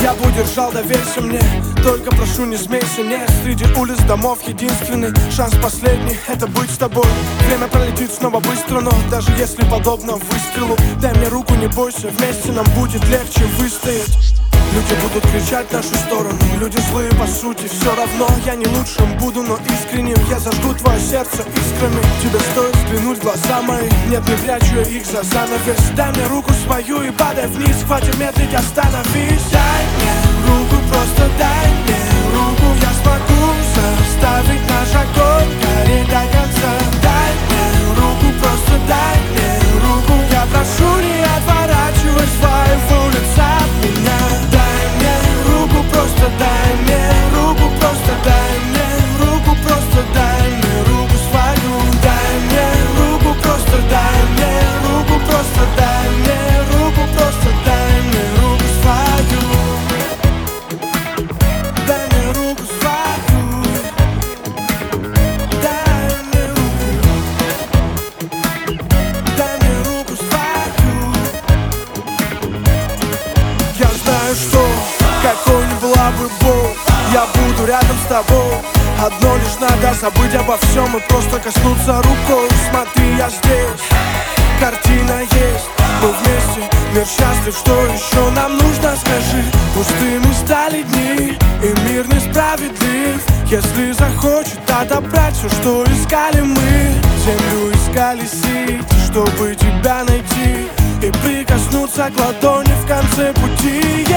Я бы удержал, доверься мне, только прошу, не смейся, нет. Среди улиц, домов единственный шанс последний — это быть с тобой. Время пролетит снова быстро, но даже если подобно выстрелу, дай мне руку, не бойся, вместе нам будет легче выстоять. Люди будут кричать в нашу сторону, люди злые по сути, все равно. Я не лучшим буду, но искренним. Я зажгу твое сердце искрами. Тебе стоит взглянуть в глаза мои, нет, не прячу я их за занавес. Дай мне руку свою и падай вниз, хватит медлить, остановись. Дай мне руку, просто дай мне руку. Я смогу заставить наш огонь гореть до конца. Дай мне руку, просто дай мне руку. Я прошу, не отворачивай свою лица от меня. Просто дай мне руку, просто дай мне руку, просто дай мне руку свою. Дай мне руку, просто дай мне руку, просто дай мне руку, просто дай мне руку свою. Дай мне руку свою. Дай мне руку. Дай мне руку свою. Я знаю, что какой ни была бы боль, я буду рядом с тобой. Одно лишь надо забыть обо всем и просто коснуться рукой. Смотри, я здесь, картина есть, мы вместе, мир счастлив. Что еще нам нужно, скажи? Пустыми стали дни, и мир несправедлив. Если захочет отобрать все, что искали мы. Землю искали сети, чтобы тебя найти и прикоснуться к ладони в конце пути.